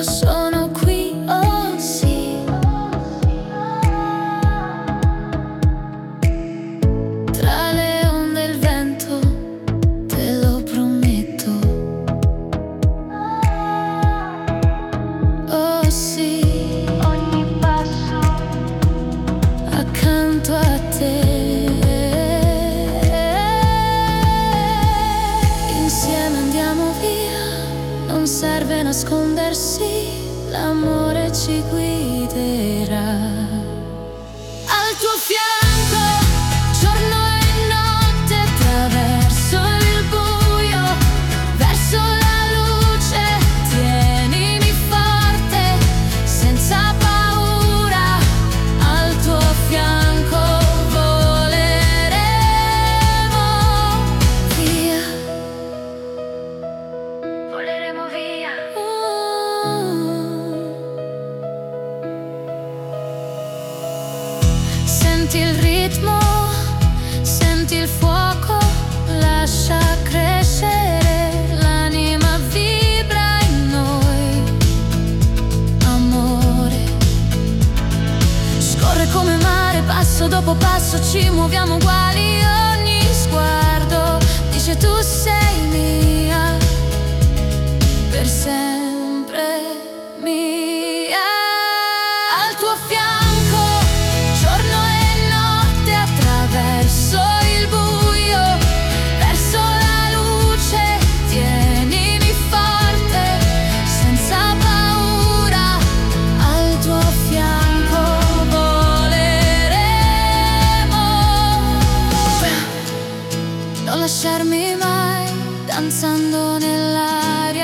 io sono qui, oh sì. Tra le onde e il vento, te lo prometto. Oh sì, ogni passo accanto a te. Insieme andiamo via, non serve nascondersi, l'amore ci guiderà. Al tuo fianco, giorno e notte, attraverso il buio, verso la luce, tienimi forte, senza paura, al tuo fianco voleremo via. Voleremo via. Senti il ritmo, senti il fuoco, lascia crescere, l'anima vibra in noi, amore. Scorre come mare, passo dopo passo ci muoviamo uguali, ogni sguardo dice tu sei mia, per sempre mia. Al tuo fianco, giorno e notte, attraverso il buio, verso la luce, tienimi forte, senza paura, al tuo fianco voleremo. Non lasciarmi mai, danzando nell'aria.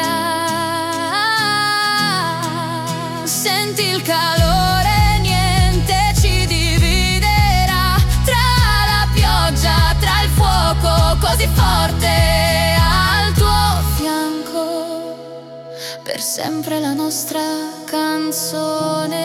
Senti il calore, niente ci dividerà, tra la pioggia, tra il fuoco, così forte, al tuo fianco, per sempre la nostra canzone.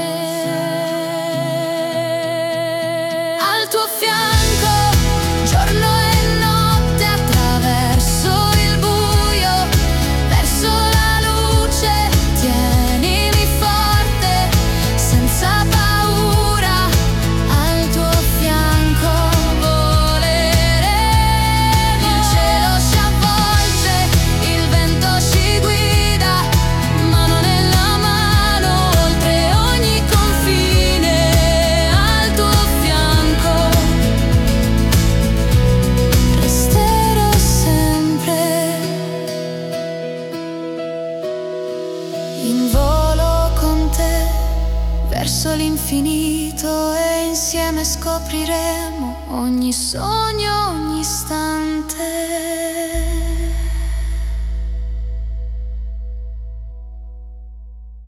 Al tuo fianco, giorno e notte, attraverso il buio, verso la luce, tienimi forte, senza paura, al tuo fianco voleremo. Il cielo ci avvolge, il vento ci guida, mano nella mano, oltre ogni confine, al tuo fianco resterò sempre. In volo con te verso l'infinito, e insieme scopriremo ogni sogno, ogni istante.